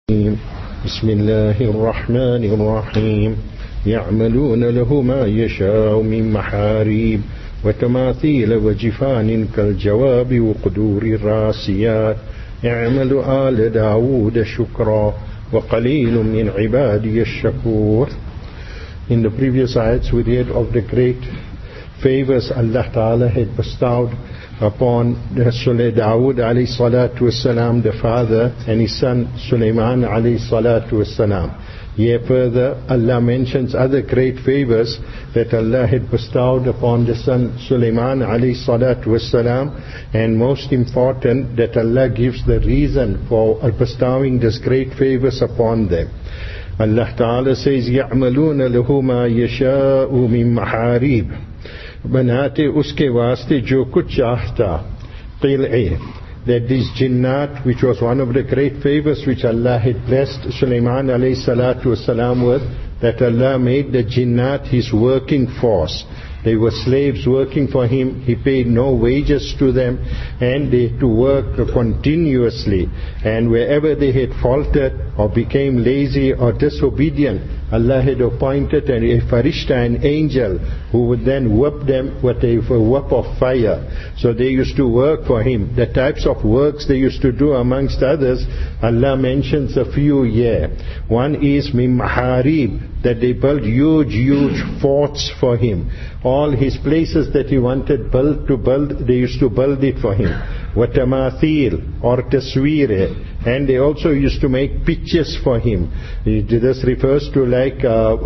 بسم الله الرحمن الرحيم يعملون له ما يشاء من محاريب وتماثيل وجفان كالجواب وقدور الراسيات اعمل آل داود شكرا وقليل من عبادي الشكور. In the previous ayats we read of the great favors Allah Ta'ala had bestowed upon Dawood alayhi salatu wassalam, the father, and his son Sulaiman alayhi salatu wassalam. Here further Allah mentions other great favors that Allah had bestowed upon the son Sulaiman alayhi salatu wassalam, and most important that Allah gives the reason for bestowing these great favors upon them. Allah Ta'ala says يَعْمَلُونَ لَهُ مَا يَشَاءُ مِن مَحَارِيبٍ, बनाते उसके वास्ते जो कुछ चाहता क़िलए, that this jinnat, which was one of the great favors which Allah had blessed Sulaiman alayhi salatu wasalam with, that Allah made the jinnat his working force. They were slaves working for him. He paid no wages to them, and they had to work continuously. And wherever they had faltered or became lazy or disobedient, Allah had appointed a farishta, an angel, who would then whip them with a whip of fire. So they used to work for him. The types of works they used to do, amongst others, Allah mentions a few here. One is min maharib, that they built huge forts for him. All his places that he wanted to build, they used to build it for him. Watamathil or tasweer, and they also used to make pictures for him. This refers to like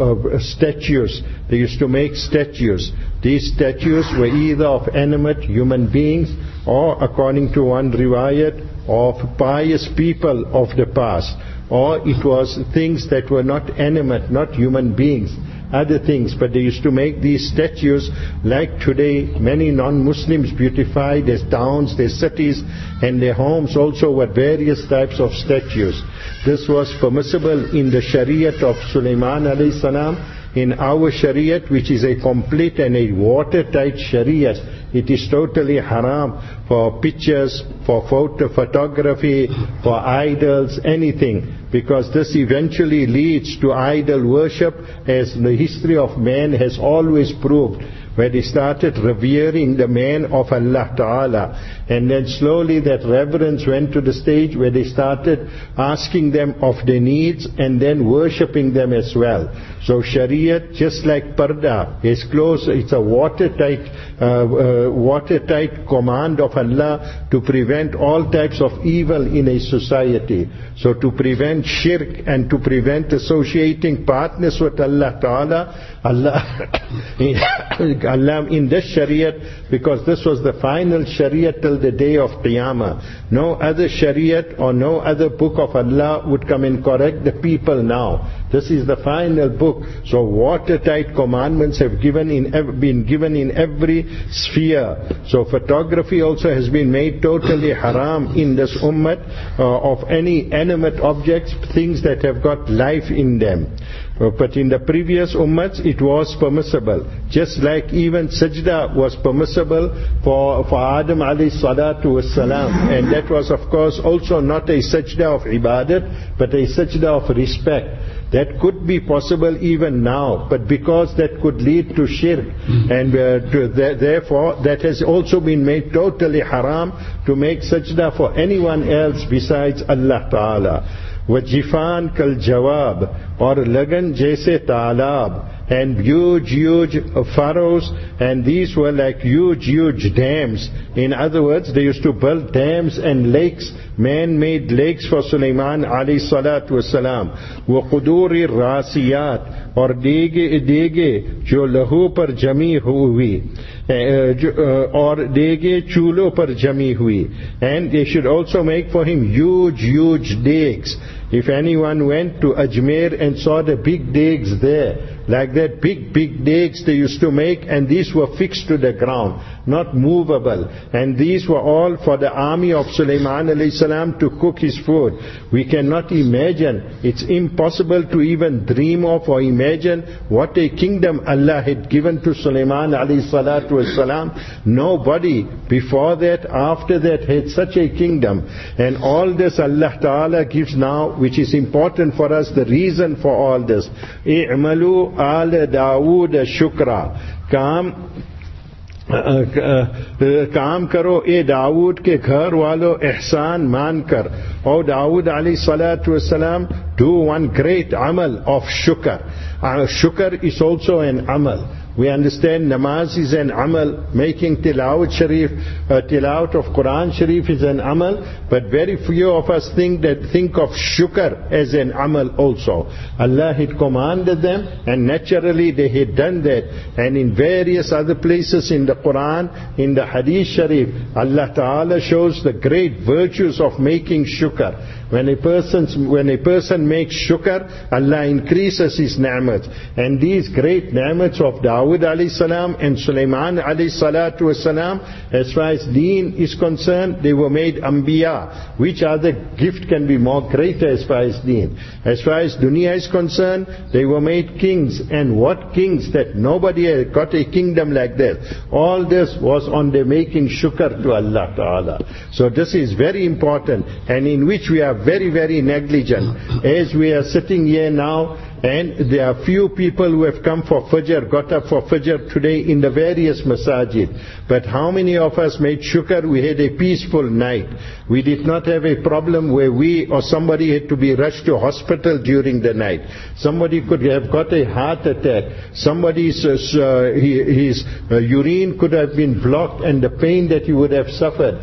statues. They used to make statues. These statues were either of animate human beings, or according to one riwayat, of pious people of the past, or it was things that were not animate, not human beings, other things. But they used to make these statues like today many non-Muslims beautify their towns, their cities, and their homes also with various types of statues. This was permissible in the Shariat of Sulaiman alayhi salam. In our Shariat, which is a complete and a watertight Shariat, it is totally haram for pictures, for photography, for idols, anything, because this eventually leads to idol worship, as the history of man has always proved, where they started revering the man of Allah Ta'ala, and then slowly that reverence went to the stage where they started asking them of their needs and then worshipping them as well. So Shariat, just like Parda, is close, it's a watertight command of Allah to prevent all types of evil in a society. So to prevent shirk and to prevent associating partners with Allah Ta'ala, Allah in this Shariat, because this was the final Shariat till the day of Qiyamah. No other Shariat or no other book of Allah would come and correct the people now. This is the final book. So watertight commandments have been given in every sphere. So photography also has been made totally haram in this ummah, of any animate objects, things that have got life in them. But in the previous ummahs it was permissible. Just like even sajda was permissible for Adam alayhi salatu wassalam. And that was of course also not a sajda of ibadat, but a sajda of respect. That could be possible even now, but because that could lead to shirk, and therefore that has also been made totally haram to make sajda for anyone else besides Allah Ta'ala. وَجِفَان كَالْجَوَابِ, or lagan jaise talab, and huge furrows, and these were like huge dams. In other words, they used to build dams and lakes, man-made lakes for Sulaiman alayhi salatu wasalam. وَقُدُورِ الرَّاسِيَاتِ, or dege jo lahu par jami hui, or dege chulo par jami hui. And they should also make for him huge dags. If anyone went to Ajmer and saw the big dags there, like that big dags they used to make, and these were fixed to the ground, not movable. And these were all for the army of Sulaiman alayhi salam to cook his food. We cannot imagine, it's impossible to even dream of or imagine what a kingdom Allah had given to Sulaiman alayhi salatu wasalam. Nobody before that, after that had such a kingdom. And all this Allah Ta'ala gives now, which is important for us, the reason for all this. i'malu ala Dawood shukra. काम करो ए दाऊद के घर वालों एहसान मान कर. और दाऊद अलैहि सलातु वस्सलाम do one great amal of shukr. Shukr is also an amal. We understand namaz is an amal, making tilawat sharif, tilawat of Quran sharif is an amal, but very few of us think of shukr as an amal also. Allah had commanded them, and naturally they had done that. And in various other places in the Quran, in the hadith sharif, Allah Ta'ala shows the great virtues of making shukr. When a person makes shukr, Allah increases his ni'mat. And these great ni'mats of Dawood alayhi salam and Sulaiman alayhi salatu wasalam, as far as deen is concerned, they were made anbiya. Which other gift can be more greater as far as deen? As far as dunya is concerned, they were made kings. And what kings? That nobody had got a kingdom like that. All this was on their making shukr to Allah Ta'ala. So this is very important, and in which we are very, very negligent. As we are sitting here now, and there are few people who have come for Fajr, got up for Fajr today in the various masajid. But how many of us made shukr? We had a peaceful night. We did not have a problem where we or somebody had to be rushed to hospital during the night. Somebody could have got a heart attack. Somebody's his urine could have been blocked, and the pain that he would have suffered.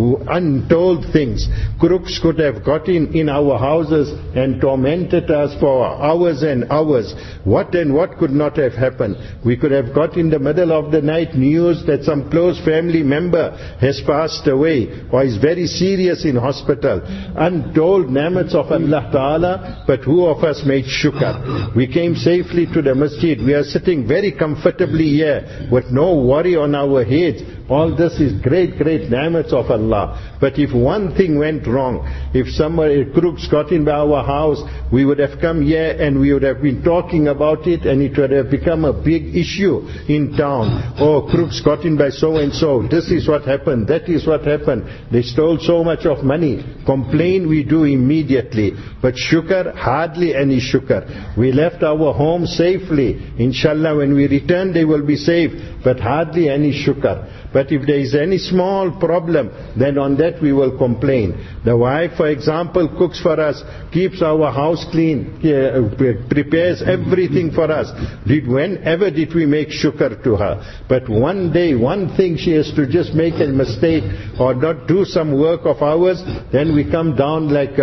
Untold things. Crooks could have got in our houses and tormented us for hours and hours. What and what could not have happened? We could have got in the middle of the night news that some close family member has passed away or is very serious in hospital. Untold ni'mats of Allah Ta'ala, but who of us made shukr? We came safely to the masjid. We are sitting very comfortably here with no worry on our heads. All this is great, great ni'mats of Allah. But if one thing went wrong, if somebody, crooks got in by our house, we would have come here and we would have been talking about it, and it would have become a big issue in town. Oh, crooks got in by so and so. This is what happened. That is what happened. They stole so much of money. Complain we do immediately. But shukr, hardly any shukr. We left our home safely. Inshallah, when we return, they will be safe. But hardly any shukr. But if there is any small problem, then on that we will complain. The wife, for example, cooks for us, keeps our house clean, prepares everything for us. Whenever did we make shukr to her? But one day, one thing she has to just make a mistake or not do some work of ours, then we come down like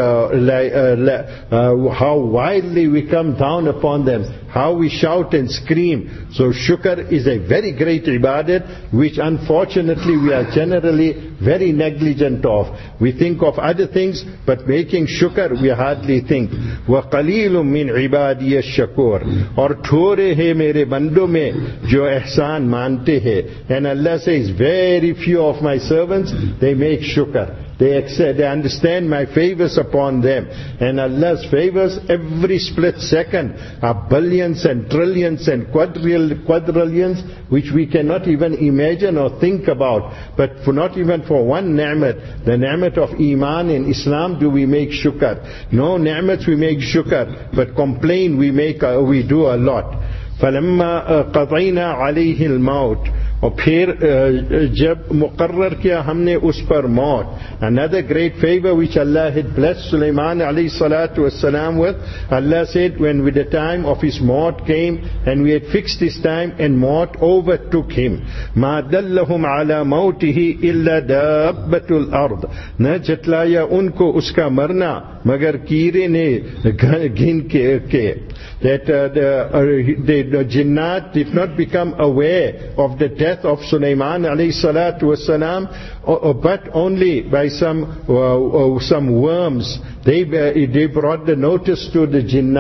how wildly we come down upon them, how we shout and scream. So shukr is a very great ibadat, which unfortunately we are generally very negligent of. We think of other things, but making shukr we hardly think. وَقَلِيلٌ مِّنْ عِبَادِيَ الشَّكُورِ. Aur thore hai mere bando mein jo ihsan mante hai. And Allah says, very few of my servants, they make shukr. They understand my favors upon them. And Allah's favors every split second are billions and trillions and quadrillions, which we cannot even imagine or think about. But for not even for one ni'mat, the ni'mat of Iman in Islam, do we make shukr. No ni'mats we make shukr, but complain we do a lot. فَلَمَّا قَضَيْنَا عَلَيْهِ الْمَوْتِ. और फिर जब मुकर्रर किया हमने उस पर मौत. Another great favor which Allah had blessed Sulaiman alayhi salatu wassalam with, Allah said when with the time of his maut came and we had fixed his time and maut overtook him, ما دلهم على موته إلا دابة الأرض. न जतलाया उनको उसका मरना मगर कीड़े ने घिन के. That the jinnat did not become aware of the death of Sulaiman alayhi salatu wasalam, but only by some worms. They brought the notice to the jinnat.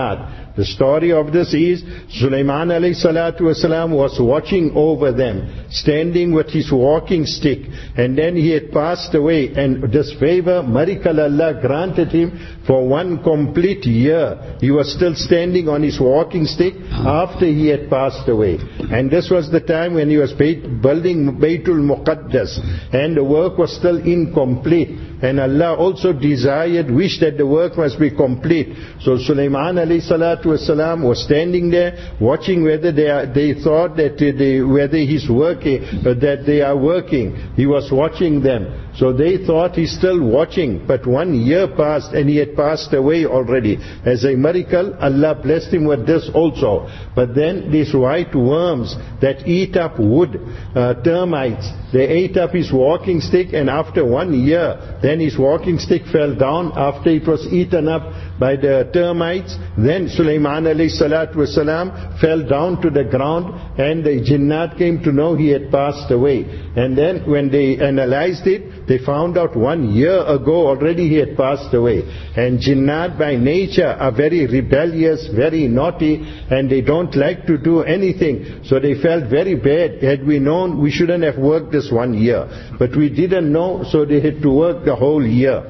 The story of this is Sulaiman alayhi salatu wasalam was watching over them, standing with his walking stick, and then he had passed away, and this favor, miracle Allah granted him for one complete year. He was still standing on his walking stick after he had passed away. And this was the time when he was building Baytul Muqaddas, and the work was still incomplete. And Allah also wished that the work must be complete. So Sulaiman alayhi salatu wasalam was standing there, watching whether they thought that whether he's working, that they are working. He was watching them. So they thought he's still watching, but 1 year passed and he had passed away already. As a miracle, Allah blessed him with this also. But then these white worms that eat up wood, termites, they ate up his walking stick, and after 1 year, then his walking stick fell down after it was eaten up by the termites. Then Sulaiman alayhi salatu wasalam fell down to the ground, and the jinnat came to know he had passed away. And then when they analyzed it, they found out 1 year ago already he had passed away. And jinnat by nature are very rebellious, very naughty, and they don't like to do anything. So they felt very bad. Had we known, we shouldn't have worked this 1 year. But we didn't know, so they had to work the whole year.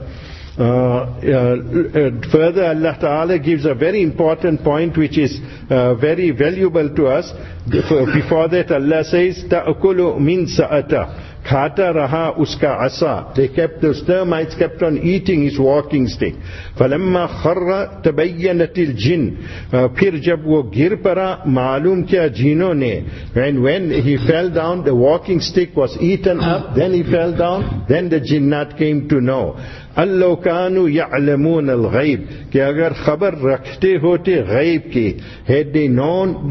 Further, Allah Ta'ala gives a very important point which is very valuable to us. Before that, Allah says, تَأْكُلُ مِنْ سَأَتَهُ Khata raha uska asa. Those termites kept on eating his walking stick. فَلَمَّا خَرَّ تَبَيَّنَتِ الْجِنْ Phir jab wo gir para, ma'lum kya jinon ne. And when he fell down, the walking stick was eaten up, then he fell down, then the jinnat came to know. أَلَّوْ كَانُوا يَعْلَمُونَ الْغَيْبِ Ki agar khabar rakhte hote ghaib ki, had they known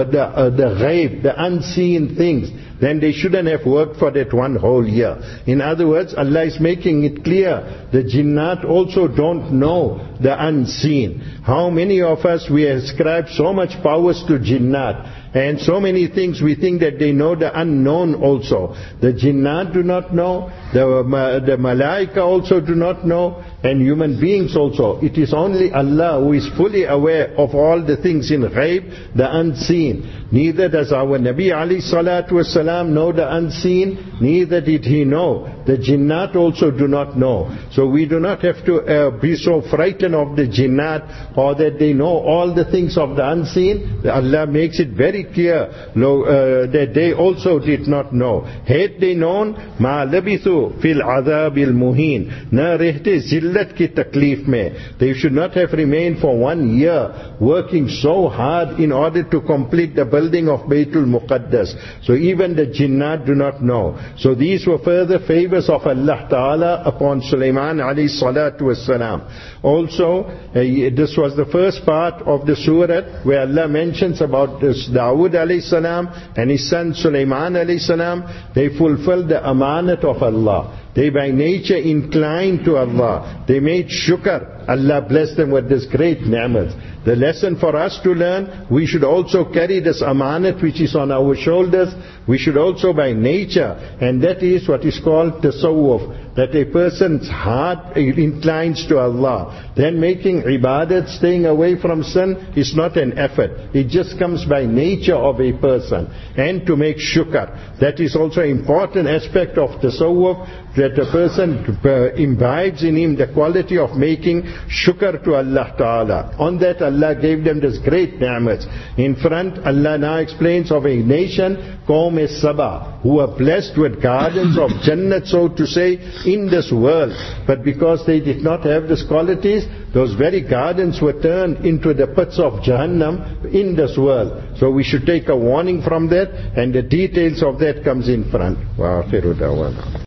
the ghaib, the unseen things, then they shouldn't have worked for that 1 whole year. In other words, Allah is making it clear, the jinnat also don't know the unseen. How many of us, we ascribe so much powers to jinnat, and so many things we think that they know the unknown also. The jinnat do not know, the malaika also do not know, and human beings also. It is only Allah who is fully aware of all the things in ghaib, the unseen. Neither does our Nabi alayhi salatu wasalam know the unseen, neither did he know. The jinnat also do not know. So we do not have to be so frightened of the jinnat, or that they know all the things of the unseen. Allah makes it very clear that they also did not know. Had they known, ma labithu fil adhabil muhin, na rehte zillat ki taklif mein. They should not have remained for 1 year working so hard in order to complete the building of Baytul Muqaddas. So even the jinnat do not know. So these were further favors of Allah Ta'ala upon Sulaiman alayhi salatu wassalam. Also, this was the first part of the surah where Allah mentions about this Dawood alayhi salam and his son Sulaiman alayhi salam. They fulfilled the amanat of Allah. They by nature inclined to Allah. They made shukr. Allah blessed them with this great ni'mat. The lesson for us to learn, we should also carry this amanat which is on our shoulders. We should also by nature, and that is what is called tasawwuf, that a person's heart inclines to Allah. Then making ibadat, staying away from sin, is not an effort. It just comes by nature of a person. And to make shukr, that is also an important aspect of tasawwuf, that a person imbibes in him the quality of making shukr to Allah Ta'ala. On that Allah gave them this great ni'mat. In front, Allah now explains of a nation, Qawm Saba, who are blessed with gardens of Jannat, so to say, in this world. But because they did not have these qualities, those very gardens were turned into the pits of Jahannam in this world. So we should take a warning from that, and the details of that comes in front. Wa akhiru da'wana.